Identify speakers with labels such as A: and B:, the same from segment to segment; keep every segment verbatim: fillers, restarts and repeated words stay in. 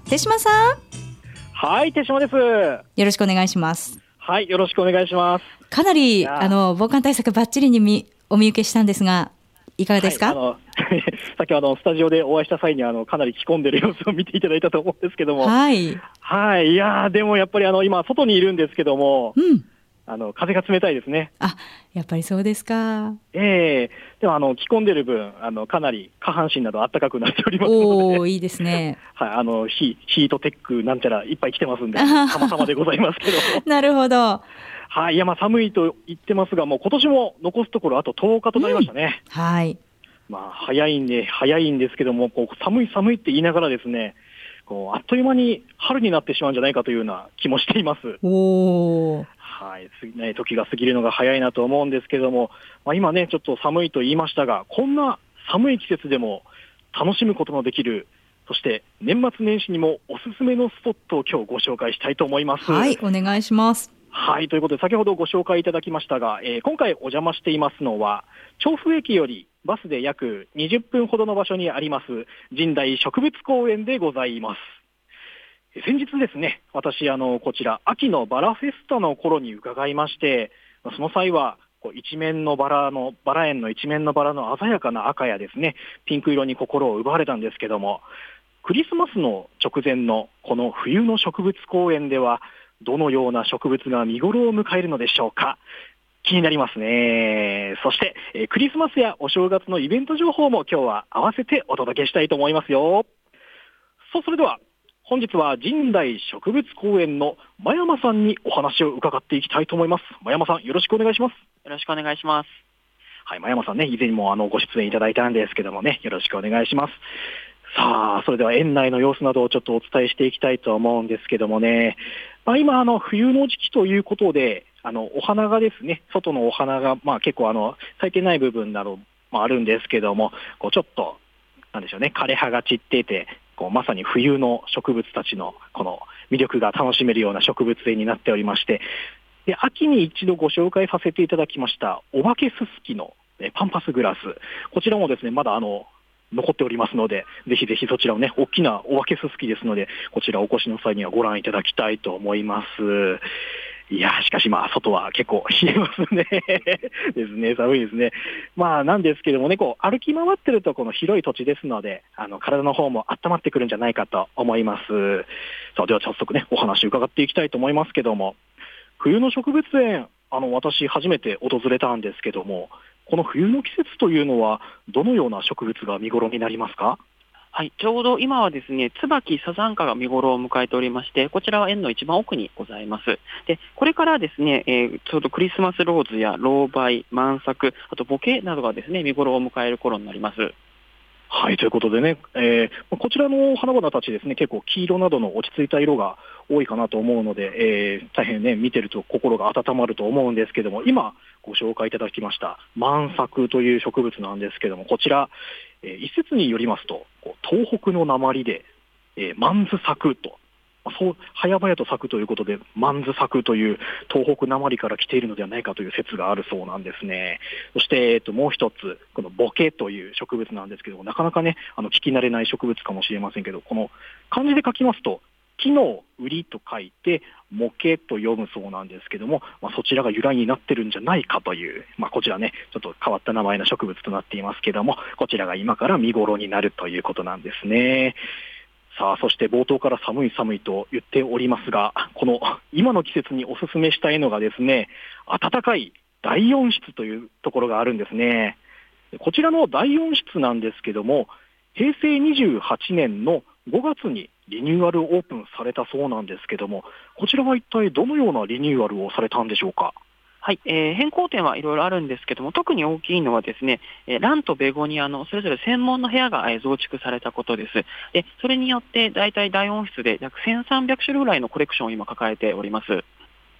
A: 手島さん。
B: はい、手島です。
A: よろしくお願いします。
B: はい、よろしくお願いします。
A: かなりあの防寒対策バッチリにみお見受けしたんですが、いかがですか？
B: はい、あの先ほどスタジオでお会いした際にあのかなり着込んでる様子を見ていただいたと思うんですけども、
A: はい、
B: はい、いやでもやっぱりあの今外にいるんですけども、うん、あの風が冷たいですね。
A: あ、やっぱりそうですか。
B: ええー、でもあの着込んでる分あのかなり下半身など暖かくなっておりますので、
A: おー、いいですね。
B: はい、あのヒヒートテックなんちゃらいっぱい着てますんで、様々でございますけど
A: なるほど。
B: はい、いやまあ寒いと言ってますが、もう今年も残すところあととおかとなりましたね。
A: うん、はい。
B: まあ早いんで早いんですけども、こう寒い寒いって言いながらですね、こうあっという間に春になってしまうんじゃないかというような気もしています。
A: おー。
B: はい、ね、時が過ぎるのが早いなと思うんですけども、まあ、今ねちょっと寒いと言いましたが、こんな寒い季節でも楽しむことのできる、そして年末年始にもおすすめのスポットを今日ご紹介したいと思います。
A: はい、お願いします。
B: はい、ということで先ほどご紹介いただきましたが、えー、今回お邪魔していますのは調布駅よりバスで約にじゅっぷんほどの場所にあります神代植物公園でございます。先日ですね、私あのこちら秋のバラフェスタの頃に伺いまして、その際はこう一面のバラのバラ園の一面のバラの鮮やかな赤やですね、ピンク色に心を奪われたんですけども、クリスマスの直前のこの冬の植物公園ではどのような植物が見頃を迎えるのでしょうか。気になりますね。そして、えー、クリスマスやお正月のイベント情報も今日は合わせてお届けしたいと思いますよ。そう、それでは本日は神代植物公園の真山さんにお話を伺っていきたいと思います。真山さん、よろしくお願いします。
C: よろしくお願いします。
B: はい、真山さんね、以前にもあのご出演いただいたんですけどもね、よろしくお願いします。さあ、それでは園内の様子などをちょっとお伝えしていきたいと思うんですけどもね、まあ、今あの冬の時期ということで、あのお花がですね、外のお花がまあ結構あの咲いてない部分などもあるんですけども、こうちょっとなんでしょうね、枯れ葉が散っていて、こうまさに冬の植物たちのこの魅力が楽しめるような植物園になっておりまして、で秋に一度ご紹介させていただきましたお化けススキのパンパスグラス、こちらもですねまだあの残っておりますので、ぜひぜひそちらをね、大きなお化けススキですので、こちらお越しの際にはご覧いただきたいと思います。いやしかしまあ外は結構冷えますねですね、寒いですね。まあなんですけどもね、こう歩き回ってるとこの広い土地ですので、あの体の方も温まってくるんじゃないかと思います。さあでは早速ねお話を伺っていきたいと思いますけども、冬の植物園、あの私初めて訪れたんですけども、この冬の季節というのはどのような植物が見頃になりますか？
C: はい、ちょうど今はですね、椿サザンカが見頃を迎えておりまして、こちらは園の一番奥にございます。で、これからですね、えー、ちょうどクリスマスローズやロウバイ、満作、あとボケなどがですね、見頃を迎える頃になります。
B: はい、ということでね、えー、こちらの花々たちですね、結構黄色などの落ち着いた色が多いかなと思うので、えー、大変ね、見てると心が温まると思うんですけども、今ご紹介いただきました満作という植物なんですけども、こちら、えー、一説によりますと、東北の訛りで、えー、万図咲くと、そう早々と咲くということで万図咲くという東北訛りから来ているのではないかという説があるそうなんですね。そして、えっと、もう一つこのボケという植物なんですけども、なかなかねあの聞き慣れない植物かもしれませんけど、この漢字で書きますと木の売りと書いて模型と読むそうなんですけども、まあ、そちらが由来になってるんじゃないかという、まあ、こちらねちょっと変わった名前の植物となっていますけども、こちらが今から見頃になるということなんですね。さあそして冒頭から寒い寒いと言っておりますが、この今の季節におすすめしたいのがですね、暖かい大温室というところがあるんですね。こちらの大温室なんですけども、へいせいにじゅうはちねんのごがつにリニューアルオープンされたそうなんですけども、こちらは一体どのようなリニューアルをされたんでしょうか？
C: はい、えー、変更点はいろいろあるんですけども、特に大きいのはですね、えー、ランとベゴニアのそれぞれ専門の部屋が、えー、増築されたことです。で、それによって大体大温室で約せんさんびゃくしゅるいぐらいのコレクションを今抱えております。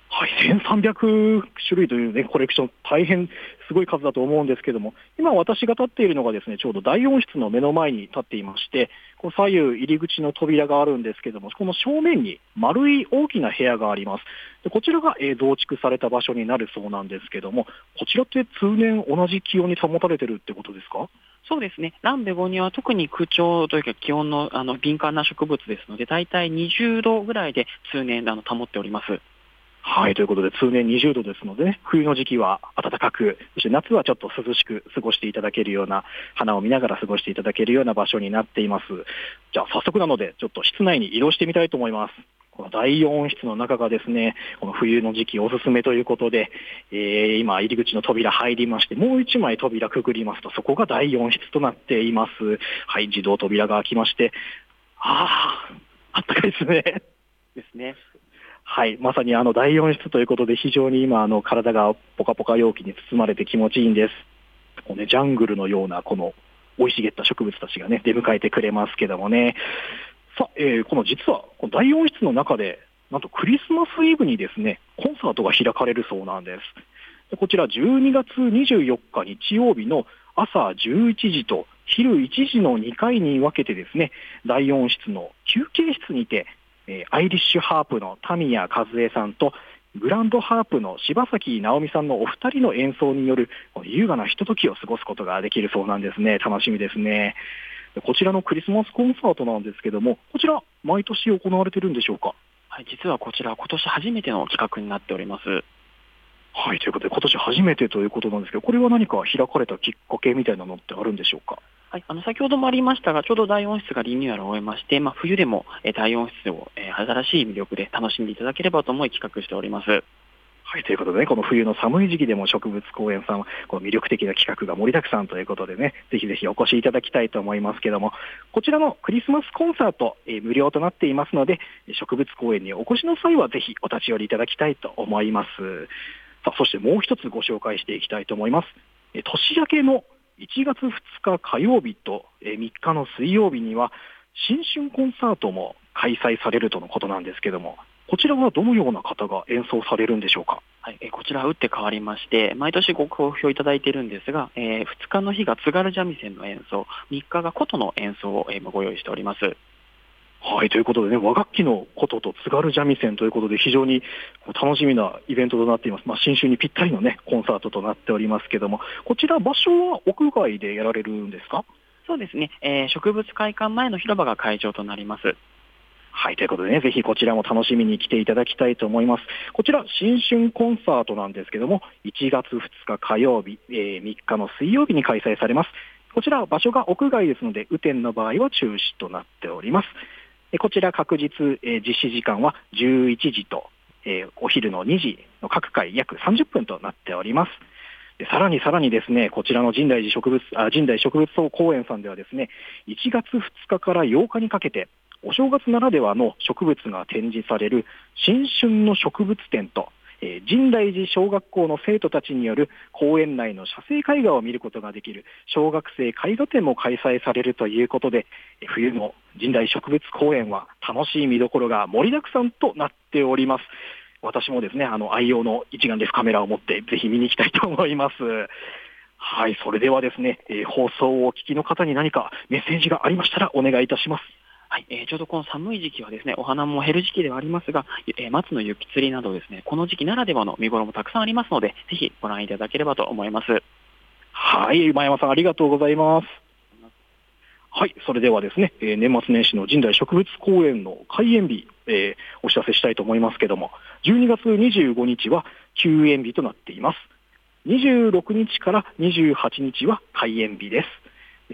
B: はい、せんさんびゃくしゅるいという、ね、コレクション、大変すごい数だと思うんですけども、今私が立っているのがですね、ちょうどだいよん室の目の前に立っていまして、こう左右入り口の扉があるんですけども、この正面に丸い大きな部屋があります。でこちらが、えー増築された場所になるそうなんですけども、こちらって通年同じ気温に保たれてるってことですか？
C: そうですね。ランベゴニアは特に空調というか気温の、あの敏感な植物ですので、だいたいにじゅうどぐらいで通年あの保っております。
B: はい、ということで通年にじゅうどですので、ね、冬の時期は暖かく、そして夏はちょっと涼しく過ごしていただけるような、花を見ながら過ごしていただけるような場所になっています。じゃあ早速なので、ちょっと室内に移動してみたいと思います。このだいよん室の中がですね、この冬の時期おすすめということで、えー、今入り口の扉入りまして、もういちまい扉くぐりますと、そこがだいよん室となっています。はい、自動扉が開きまして、ああ、あったかいですね。
C: ですね。
B: はい、まさにあのだいよん室ということで、非常に今あの体がポカポカ陽気に包まれて気持ちいいんです。こう、ね、ジャングルのようなこの生い茂った植物たちが、ね、出迎えてくれますけどもね。さあ、えー、この実はこのだいよん室の中で、なんとクリスマスイブにですね、コンサートが開かれるそうなんです。でこちらじゅうにがつにじゅうよっか日曜日の朝じゅういちじと昼いちじのにかいに分けてですね、だいよん室の休憩室にて、えーアイリッシュハープの田宮和恵さんとグランドハープの柴崎直美さんのお二人の演奏による優雅なひとときを過ごすことができるそうなんですね。楽しみですね。でこちらのクリスマスコンサートなんですけども、こちら毎年行われているんでしょうか？
C: はい、実はこちら今年初めての企画になっております。
B: はい、ということで今年初めてということなんですけど、これは何か開かれたきっかけみたいなのってあるんでしょうか？
C: はい、あの先ほどもありましたが、ちょうどだいよん室がリニューアルを終えまして、まあ、冬でもえーだいよん室をえー新しい魅力で楽しんでいただければと思い企画しております。
B: はい、ということでね、この冬の寒い時期でも植物公園さんはこの魅力的な企画が盛りだくさんということでね、ぜひぜひお越しいただきたいと思いますけども、こちらのクリスマスコンサート、えー無料となっていますので、植物公園にお越しの際はぜひお立ち寄りいただきたいと思います。さあ、そしてもう一つご紹介していきたいと思います。えー年明けのいちがつふつか火曜日とえーみっかの水曜日には新春コンサートも開催されるとのことなんですけども、こちらはどのような方が演奏されるんでしょうか？
C: はい、えーこちらは打って変わりまして、毎年ご好評いただいているんですが、えーふつかの日が津軽三味線の演奏、みっかが琴の演奏を、えーご用意しております。
B: はい、ということでね、和楽器のことと津軽三味線ということで、非常に楽しみなイベントとなっています。まあ、新春にぴったりのね、コンサートとなっておりますけども、こちら場所は屋外でやられるんですか？
C: そうですね、えー植物会館前の広場が会場となります。
B: はい、ということでね、ぜひこちらも楽しみに来ていただきたいと思います。こちら、新春コンサートなんですけども、いちがつふつか火曜日、えーみっかの水曜日に開催されます。こちら、場所が屋外ですので、雨天の場合は中止となっております。えこちら、確実、えー実施時間はじゅういちじと、えーお昼のにじの各回約さんじゅっぷんとなっております。でさらにさらにですね、こちらの深大寺植物、あ深大植物総公園さんではですね、いちがつふつかからようかにかけて、お正月ならではの植物が展示される新春の植物展と、えー深大寺小学校の生徒たちによる公園内の写生絵画を見ることができる小学生絵画展も開催されるということで、えー冬の深大植物公園は楽しい見どころが盛りだくさんとなっております。私もですね、あの愛用の一眼レフカメラを持ってぜひ見に行きたいと思います。はい、それではですね、えー放送をお聞きの方に何かメッセージがありましたらお願いいたします。
C: はい、えーちょうどこの寒い時期はですね、お花も減る時期ではありますが、えー松の雪吊りなどですね、この時期ならではの見頃もたくさんありますので、ぜひご覧いただければと思います。
B: はい、前山さんありがとうございます。はい、それではですね、えー年末年始の深大植物公園の開園日、えーお知らせしたいと思いますけども、じゅうにがつにじゅうごにちは休園日となっています。にじゅうろくにちからにじゅうはちにちは開園日です。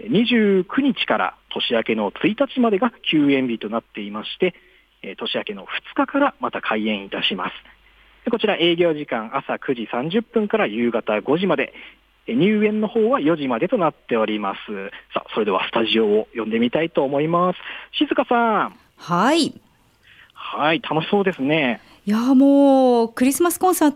B: にじゅうくにちから年明けのついたちまでが休園日となっていまして、えー年明けのふつかからまた開園いたします。でこちら営業時間朝くじさんじゅっぷんから夕方ごじまで、えー入園の方はよじまでとなっております。さあ、それではスタジオを呼んでみたいと思います。静香さん。
A: はい。
B: はい、楽しそうですね。
A: いやもうクリスマスコンサート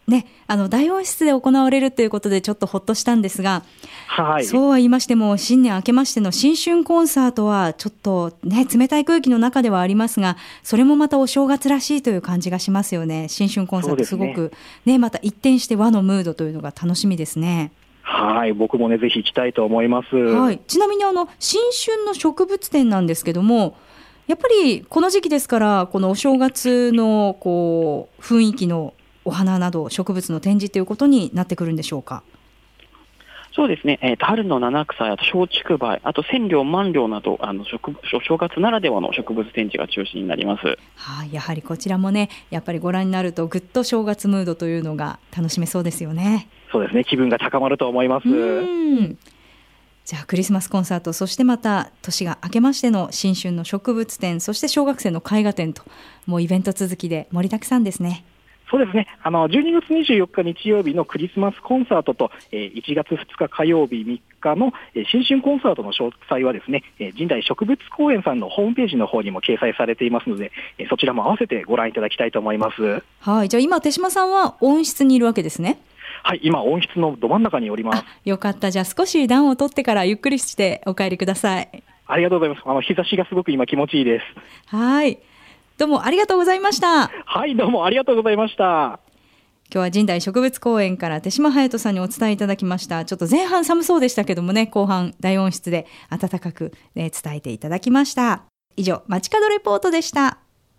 A: ね、あの大温室で行われるということでちょっとほっとしたんですが、
B: はい、
A: そうは言いましても新年明けましての新春コンサートはちょっとね冷たい空気の中ではありますが、それもまたお正月らしいという感じがしますよね。新春コンサートすごく ね, ねまた一転して和のムードというのが楽しみですね。
B: はい、僕もねぜひ行きたいと思います。
A: はい、ちなみにあの新春の植物展なんですけども、やっぱりこの時期ですからこのお正月のこう雰囲気のお花など植物の展示ということになってくるんでしょうか。
C: そうですね、えー、と春の七草や松竹梅、あと千両万両などあの植お正月ならではの植物展示が中心になります。
A: はい、やはりこちらもねやっぱりご覧になるとぐっと正月ムードというのが楽しめそうですよね。
B: そうですね、気分が高まると思います。
A: うんじゃあクリスマスコンサート、そしてまた年が明けましての新春の植物展、そして小学生の絵画展と、もうイベント続きで盛りだくさんですね。
B: そうですね、あのじゅうにがつにじゅうよっか日曜日のクリスマスコンサートと、えー、いちがつふつか火曜日みっかの、えー、新春コンサートの詳細はですね、えー、神代植物公園さんのホームページの方にも掲載されていますので、えー、そちらも合わせてご覧いただきたいと思います。
A: はい、じゃあ今手島さんは温室にいるわけですね。
B: はい、今温室のど真ん中におります。
A: よかった。じゃあ少し暖を取ってからゆっくりしてお帰りください。
B: ありがとうございます。あの日差しがすごく今気持ちいいです。
A: はい、どうもありがとうございました。
B: はい、どうもありがとうございました。
A: 今日は神代植物公園から手島隼人さんにお伝えいただきました。ちょっと前半寒そうでしたけどもね、後半大温室で暖かく、ね、伝えていただきました。以上、街角レポートでした。